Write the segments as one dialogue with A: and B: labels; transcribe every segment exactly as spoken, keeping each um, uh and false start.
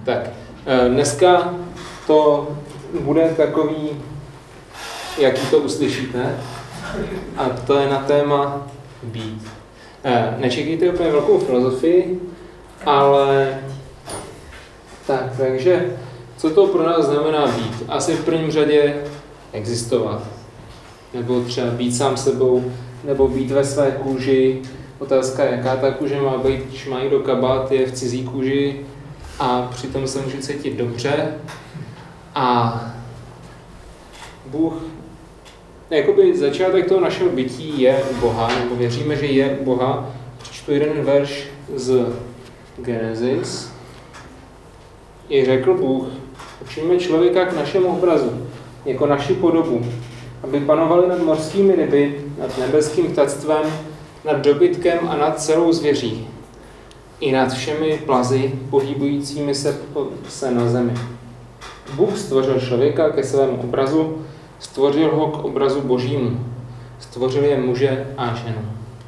A: Tak, dneska to bude takový, jaký to uslyšíte, a to je na téma být. Nečekejte úplně velkou filozofii, ale tak, takže co to pro nás znamená být? Asi v prvním řadě existovat. Nebo třeba být sám sebou, nebo být ve své kůži. Otázka, jaká ta kůže má být, když má jít do kabát, je v cizí kůži a přitom se může cítit dobře. A Bůh, jakoby začátek toho našeho bytí je u Boha, nebo věříme, že je u Boha. Přečtu jeden verš z Genesis. I řekl Bůh, učiníme člověka k našemu obrazu, jako naši podobu, aby panovali nad mořskými ryby, nad nebeským ptactvem, nad dobytkem a nad celou zvěří, i nad všemi plazy pohybujícími se, se na zemi. Bůh stvořil člověka ke svému obrazu, stvořil ho k obrazu Božímu, stvořil je muže a ženu.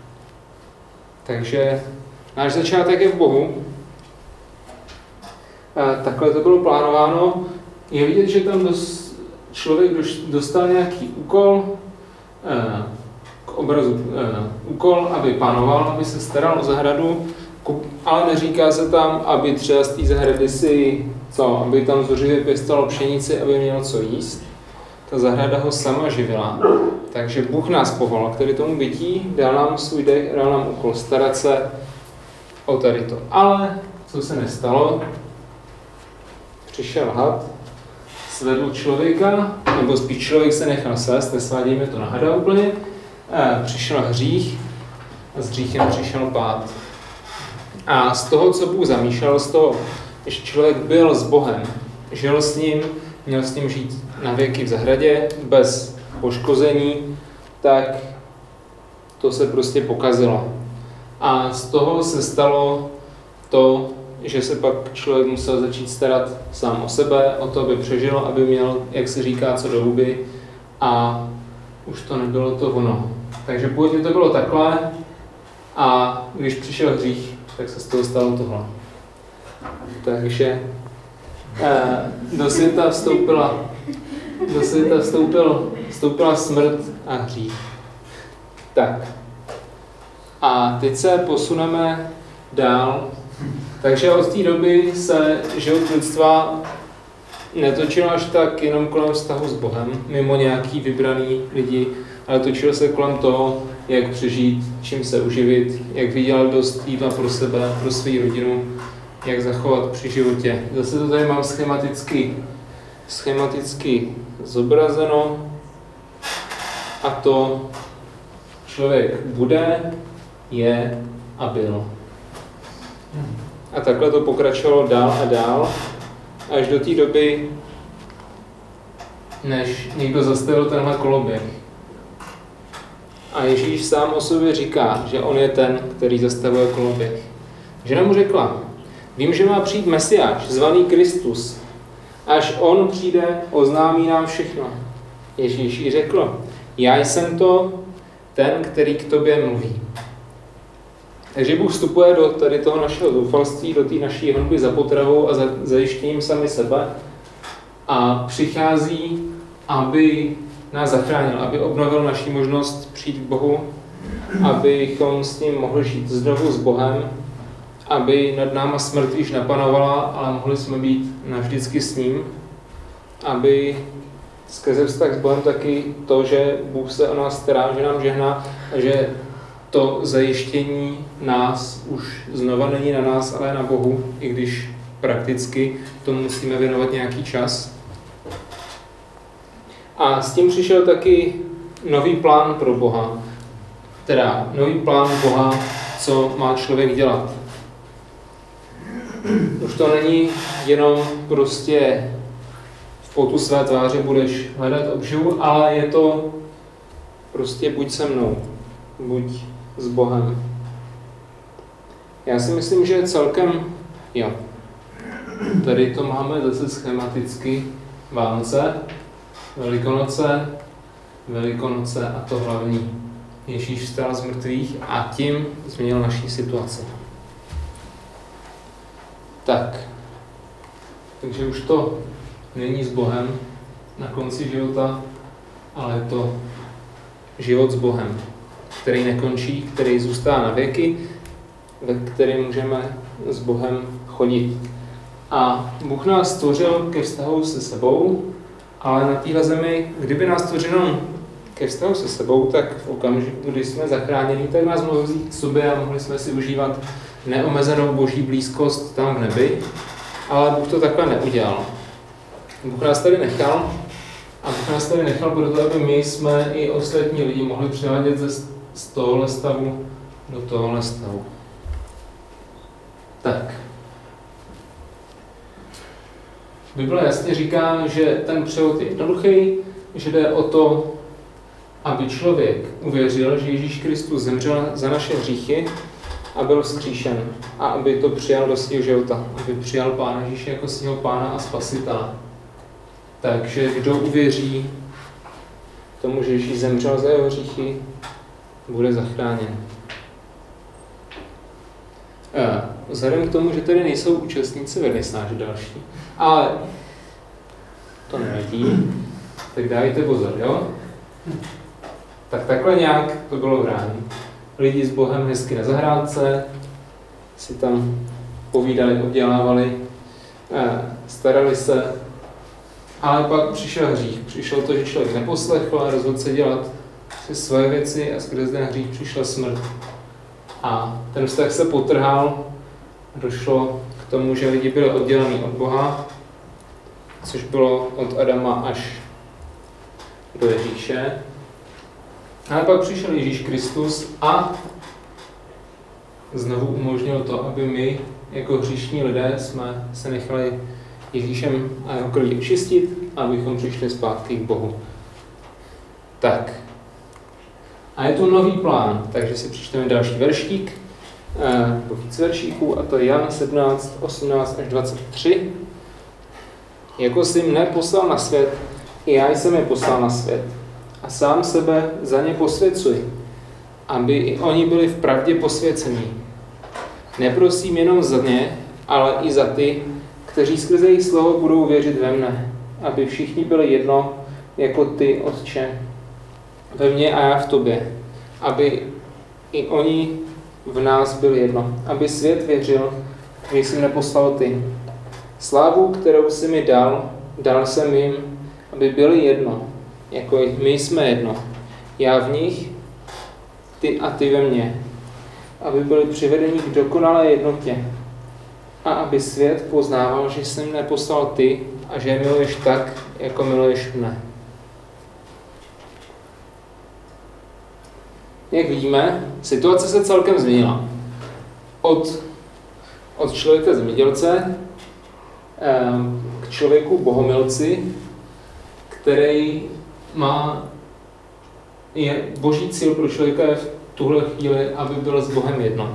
A: Takže náš začátek je v Bohu. A takhle to bylo plánováno. Je vidět, že tam dos, člověk dostal nějaký úkol, eh, k obrazu eh, úkol, aby panoval, aby se staral o zahradu, ale neříká se tam, aby třeba z té zahrady si, co, aby tam zuřivě pěstovalo pšenici, aby měl co jíst. Ta zahrada ho sama živila. Takže Bůh nás povolal k tady tomu bytí, dal nám svůj dech, dal nám úkol starat se o tady to. Ale co se nestalo? Přišel had, svedl člověka, nebo spíš člověk se nechal svést, nesvádějme to na hada úplně, přišel hřích a s hříchem přišel pád. A z toho, co Bůh zamýšlel, z toho, že člověk byl s Bohem, žil s ním, měl s ním žít na věky v zahradě, bez poškození, tak to se prostě pokazilo. A z toho se stalo to, že se pak člověk musel začít starat sám o sebe, o to, aby přežil, aby měl, jak se říká, co do huby, a už to nebylo to ono. Takže původně to bylo takhle a když přišel hřích, tak se z toho stalo tohle. Takže eh, do světa vstoupila, do světa vstoupil, vstoupila smrt a hřích. Tak. A teď se posuneme dál. Takže od té doby se život lidstva netočil až tak jenom kolem vztahu s Bohem, mimo nějaký vybraný lidi, ale točil se kolem toho, jak přežít, čím se uživit, jak vydělat dost jídla pro sebe, pro svou rodinu, jak zachovat při životě. Zase to tady mám schematicky, schematicky zobrazeno, a to člověk bude, je a byl. A takhle to pokračovalo dál a dál, až do té doby, než někdo zastavil tenhle koloběh. A Ježíš sám o sobě říká, že on je ten, který zastavuje koloběh. Žena mu řekla, vím, že má přijít Mesiáš, zvaný Kristus. Až on přijde, oznámí nám všechno. Ježíš jí řekl, já jsem to, ten, který k tobě mluví. Takže Bůh vstupuje do tady toho našeho zoufalství, do té naší honby za potravou a za zajištěním sami sebe a přichází, aby nás zachránil, aby obnovil naši možnost přijít k Bohu, abychom s ním mohli žít znovu s Bohem, aby nad náma smrt již napanovala, ale mohli jsme být navždycky s ním, aby skrze vztah s Bohem taky to, že Bůh se o nás stará, že nám žehná a že to zajištění nás už znova není na nás, ale na Bohu, i když prakticky tomu musíme věnovat nějaký čas. A s tím přišel taky nový plán pro Boha. Teda nový plán Boha, co má člověk dělat. Už to není jenom prostě v potu své tváře budeš hledat obživu, ale je to prostě buď se mnou, buď s Bohem. Já si myslím, že celkem, jo, tady to máme zase schematicky Vánoce, Velikonoce, Velikonoce a to hlavní. Ježíš vstal z mrtvých a tím změnil naši situaci. Tak. Takže už to není s Bohem na konci života, ale je to život s Bohem, který nekončí, který zůstává na věky, ve kterém můžeme s Bohem chodit. A Bůh nás stvořil ke vztahu se sebou, ale na téhle zemi, kdyby nás stvořil jenom ke vztahu se sebou, tak v okamžiku, kdy jsme zachráněni, tak nás mohl vzít k sobě a mohli jsme si užívat neomezenou boží blízkost tam v nebi, ale Bůh to takhle neudělal. Bůh nás tady nechal a Bůh nás tady nechal proto, aby my jsme i ostatní lidi mohli převádět ze, z tohohle stavu do tohohle stavu. Tak. Bible jasně říká, že ten převod je jednoduchý, že jde o to, aby člověk uvěřil, že Ježíš Kristus zemřel za naše hříchy a byl vzkříšen a aby to přijal do svého života, aby přijal Pána Ježíše jako svého Pána a Spasitele. Takže kdo uvěří tomu, že Ježíš zemřel za jeho hříchy, bude zachráněn. Vzhledem k tomu, že tady nejsou účastníci vernisáže další, ale to nevadí, tak dávajte pozor, jo? Tak takhle nějak to bylo v ráni. Lidi s Bohem hezky na zahrádce, si tam povídali, obdělávali, starali se, ale pak přišel hřích. Přišlo to, že člověk neposlechl a rozhodl se dělat si svoje věci a skrze ten hřích přišla smrt. A ten vztah se potrhal, došlo k tomu, že lidi byli oddělení od Boha, což bylo od Adama až do Ježíše. Ale pak přišel Ježíš Kristus a znovu umožnil to, aby my, jako hříšní lidé, jsme se nechali Ježíšem a jeho krví očistit a abychom přišli zpátky k Bohu. Tak. A je tu nový plán, takže si přečteme další veršík, nebo víc veršíků, a to je Jan sedmnáct, osmnáct až dvacet tři. Jako jsi mne poslal na svět, i já jsem je poslal na svět. A sám sebe za ně posvěcuj, aby i oni byli v pravdě posvěcení. Neprosím jenom za ně, ale i za ty, kteří skrze jejich slovo budou věřit ve mne, aby všichni byli jedno, jako ty, Otče, ve mně a já v tobě, aby i oni v nás byli jedno, aby svět věřil, že jsi mne poslal ty. Slávu, kterou jsi mi dal, dal jsem jim, aby byli jedno, jako my jsme jedno. Já v nich, ty a ty ve mně, aby byli přivedeni k dokonalé jednotě a aby svět poznával, že jsem neposlal ty a že je miluješ tak, jako miluješ mne. Jak vidíme, situace se celkem změnila. Od, od člověka zemědělce k člověku bohomilci, který má, je boží cíl pro člověka je v tuhle chvíli, aby byl s Bohem jedno.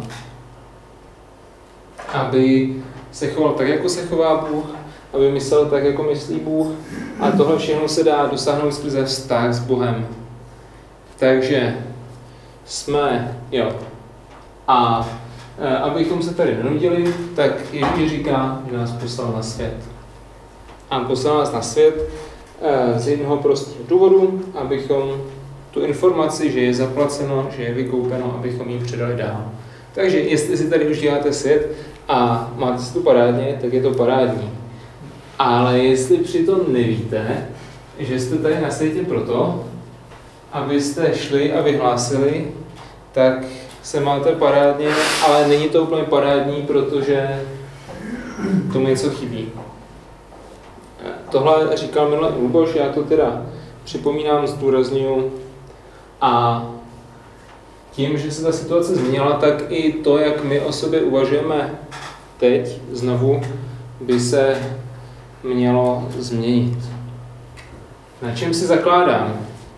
A: Aby se choval tak, jako se chová Bůh, aby myslel tak, jako myslí Bůh, a tohle všechno se dá dosáhnout skrze vztah s Bohem. Takže jsme, jo. A e, abychom se tady nenudili, tak Ježíš říká, že nás poslal na svět. A poslal nás na svět e, z jednoho prostého důvodu, abychom tu informaci, že je zaplaceno, že je vykoupeno, abychom ji předali dál. Takže jestli si tady už děláte svět a máte si to parádně, tak je to parádní. Ale jestli přitom nevíte, že jste tady na světě proto, abyste šli a vyhlásili, tak se máte parádně, ale není to úplně parádní, protože tomu něco chybí. Tohle říkal minule Luboš, já to teda připomínám, zdůrazňuji. A tím, že se ta situace změnila, tak i to, jak my o sobě uvažujeme teď znovu, by se mělo změnit. Na čem si zakládám?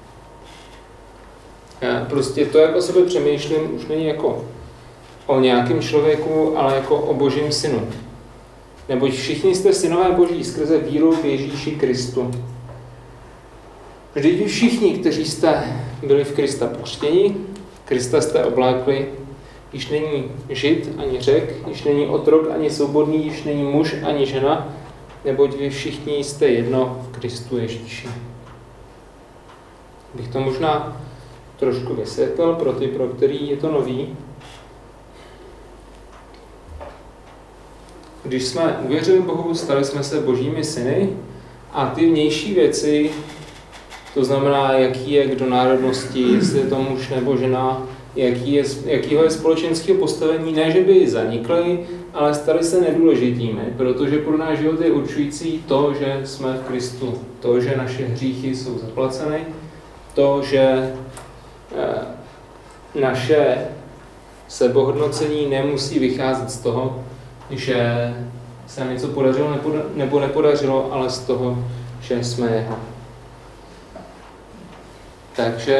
A: Prostě to, jak o sobě přemýšlím, už není jako o nějakém člověku, ale jako o Božím synu. Neboť všichni jste synové Boží skrze víru v Ježíši Kristu. Vždyť všichni, kteří jste byli v Krista pokřtěni, Krista jste oblékli, již není žid ani Řek, již není otrok ani svobodný, již není muž ani žena, neboť vy všichni jste jedno v Kristu Ježíši. Bych to možná trošku vysvětlil pro ty, pro který je to nový. Když jsme uvěřili Bohu, stali jsme se božími syny a ty vnější věci, to znamená, jaký je kdo národnosti, jestli je to muž nebo žena, jaký je, jakýho je společenského postavení, ne, že by zanikly, ale staly se nedůležitými, protože pro náš život je určující to, že jsme v Kristu, to, že naše hříchy jsou zaplaceny, to, že eh, naše sebehodnocení nemusí vycházet z toho, že se nám něco podařilo nebo nepodařilo, ale z toho, že jsme jeho. Takže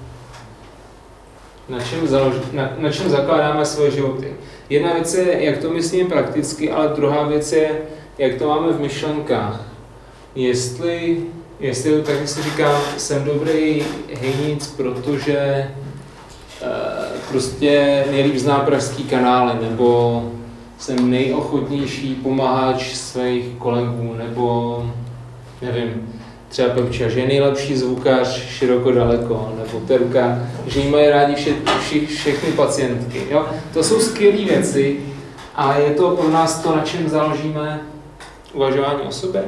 A: na čem, založ, na, na čem zakládáme svoje životy? Jedna věc je, jak to myslíme prakticky, ale druhá věc je, jak to máme v myšlenkách. Jestli, jestli tak si říkám, jsem dobrý hejnic, protože uh, prostě nejlíp znám pražský kanály, nebo jsem nejochotnější pomáhač svých kolegů, nebo nevím, třeba Pepča, že je nejlepší zvukař široko daleko, nebo Terka, že jí mají rádi vše, vši, všechny pacientky. Jo? To jsou skvělé věci a je to pro nás to, na čem založíme uvažování o sobě.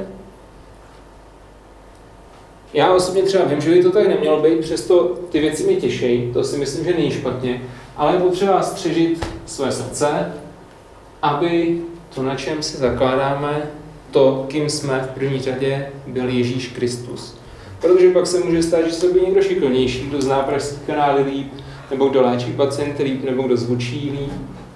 A: Já osobně třeba vím, že by to tak nemělo být, přesto ty věci mě těší, to si myslím, že není špatně, ale je potřeba střežit své srdce, aby to, na čem si zakládáme, to, kým jsme v první řadě, byl Ježíš Kristus. Protože pak se může stát, že se bude někdo šikovnější, kdo zná pražský kanály líp, nebo kdo léčí pacienty líp, nebo kdo zvučí líp.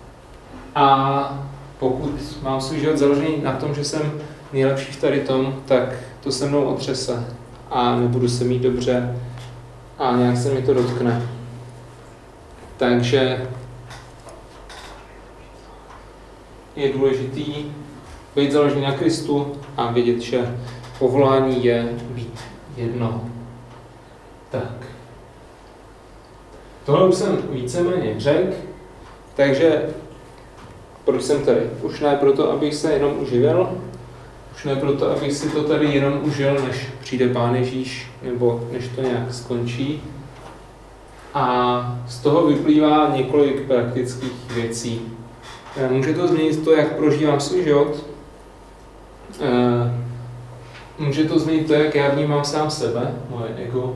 A: A pokud mám svůj život založený na tom, že jsem nejlepší v tady tom, tak to se mnou otřese a nebudu se mít dobře a nějak se mi to dotkne. Takže je důležitý být založený na Kristu a vědět, že povolání je být jedno. Tak. Tohle už jsem víceméně řekl, takže proč jsem tady? Už ne proto, abych se jenom uživil, už ne proto, abych si to tady jenom užil, než přijde Pán Ježíš, nebo než to nějak skončí. A z toho vyplývá několik praktických věcí. Může to změnit to, jak prožívám svůj život, může to změnit to, jak já vnímám sám sebe, moje ego,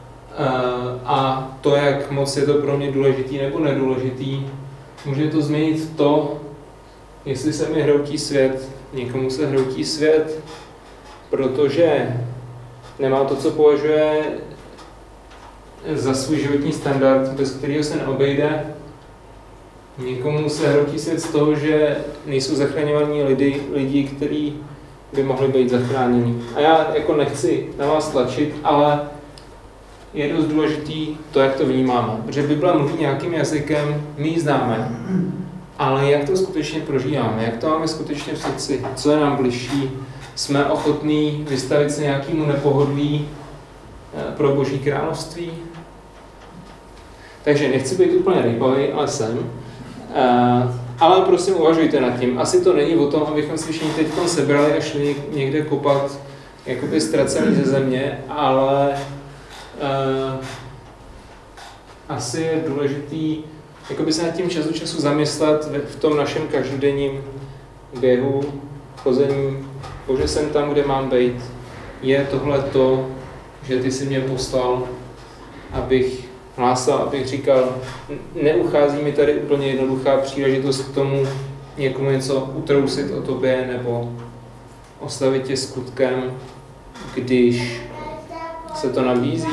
A: a to, jak moc je to pro mě důležitý nebo nedůležitý. Může to změnit to, jestli se mi hroutí svět, někomu se hroutí svět, protože nemá to, co považuje za svůj životní standard, bez kterého se neobejde. Někomu se hroutí svět z toho, že nejsou zachraňovaní lidi, lidi, kteří by mohli být zachráněni. A já jako nechci na vás tlačit, ale je dost důležitý to, jak to vnímáme. Protože Bible mluví nějakým jazykem, my ji známe, ale jak to skutečně prožíváme, jak to máme skutečně v srdci, co je nám bližší, jsme ochotní vystavit se nějakému nepohodlí pro Boží království. Takže nechci být úplně rejpavý, ale jsem. Uh, ale prosím, uvažujte nad tím. Asi to není o tom, abychom si všichni teď sebrali a šli někde kopat jakoby ztracený ze země, ale uh, asi je důležitý jakoby se nad tím čas od času zamyslet v tom našem každodenním běhu, chození. Bože, jsem tam, kde mám být. Je tohle to, že ty jsi mě poslal, abych hlásal, abych říkal, neuchází mi tady úplně jednoduchá příležitost k tomu někomu něco utrousit o tobě nebo oslavit tě skutkem, když se to nabízí.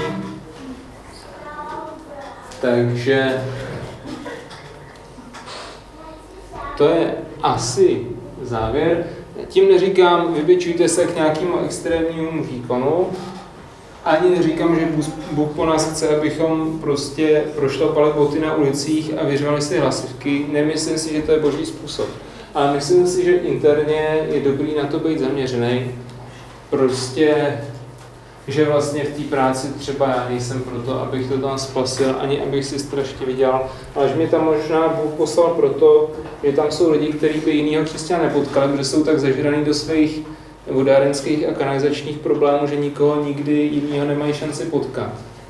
A: Takže to je asi závěr. Tím neříkám, vybičujte se k nějakému extrémnímu výkonu, ani neříkám, že Bůh po nás chce, abychom prostě prošlapali boty na ulicích a vyřvali si hlasivky. Nemyslím si, že to je boží způsob. Ale myslím si, že interně je dobrý na to být zaměřený. Prostě, že vlastně v té práci třeba já nejsem proto, abych to tam spasil, ani abych si strašně vydělal, ale že mě tam možná Bůh poslal proto, že tam jsou lidi, kteří by jinýho křesťana nepotkali, protože jsou tak zažraný do svých vodárenských a kanalizačních problémů, že nikoho nikdy jiného nemají šanci potkat.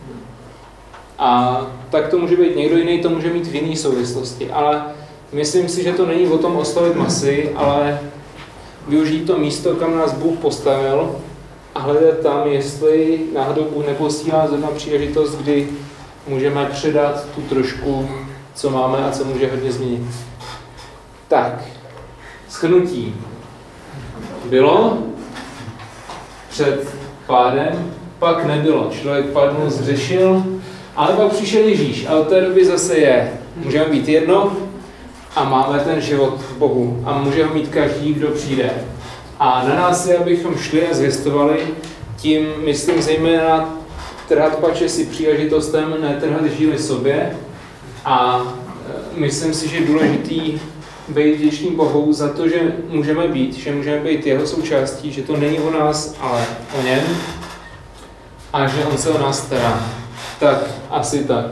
A: A tak to může být někdo jiný, to může mít v jiné souvislosti, ale myslím si, že to není o tom oslovit masy, ale využít to místo, kam nás Bůh postavil a hledat tam, jestli náhodou Bůh neposílá zrovna příležitost, kdy můžeme předat tu trošku, co máme a co může hodně změnit. Tak, shrnutí. Bylo před pádem, pak nebylo. Člověk padnul, zřešil, ale pak přišel Ježíš a od té doby zase je. Můžeme být jedno a máme ten život v Bohu a můžeme mít každý, kdo přijde. A na nás je, abychom šli a zvěstovali, tím myslím zejména trhat pače si příležitostem, ne trhat žíly sobě. A myslím si, že je důležitý být vděčný Bohu za to, že můžeme být, že můžeme být jeho součástí, že to není o nás, ale o něm a že on se o nás stará. Tak, asi tak.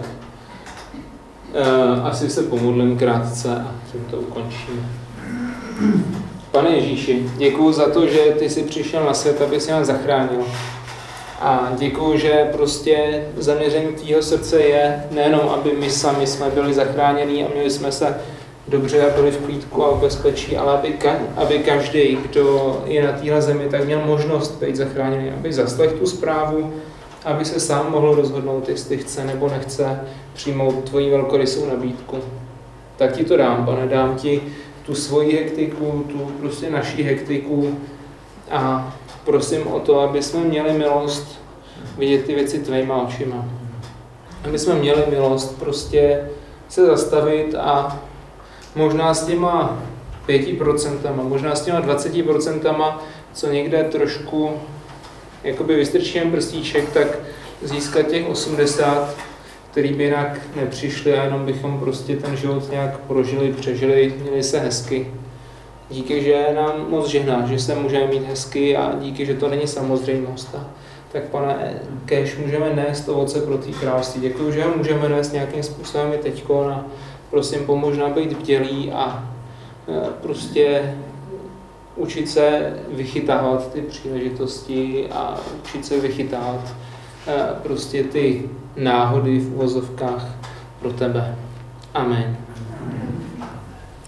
A: E, asi se pomodlím krátce a tím to ukončíme. Pane Ježíši, děkuju za to, že ty jsi přišel na svět, aby si nás zachránil. A děkuju, že prostě zaměření tvýho srdce je nejenom, aby my sami jsme byli zachráněni a měli jsme se dobře a byli v klídku a v bezpečí, ale aby, ka- aby každý, kdo je na téhle zemi, tak měl možnost být zachráněný, aby zaslechl tu zprávu, aby se sám mohl rozhodnout, jestli chce nebo nechce přijmout tvoji velkorysou nabídku. Tak ti to dám, Pane, dám ti tu svoji hektiku, tu prostě naší hektiku a prosím o to, aby jsme měli milost vidět ty věci tvýma očima. Aby jsme měli milost prostě se zastavit a možná s těma pěti procentama, možná s těma dvaceti procentama, co někde trošku jakoby vystrčíme prstíček, tak získat těch osmdesát, který by jinak nepřišli a jenom bychom prostě ten život nějak prožili, přežili, měli se hezky. Díky, že nám moc žehná, že se můžeme mít hezky a díky, že to není samozřejmost. Tak Pane, kéž můžeme nést ovoce pro tý království. Děkuji, že ho můžeme nést nějakým způsobem i teďko a prosím, pomož nám být bdělí a prostě učit se vychytávat ty příležitosti a učit se vychytávat prostě ty náhody v uvozovkách pro tebe. Amen.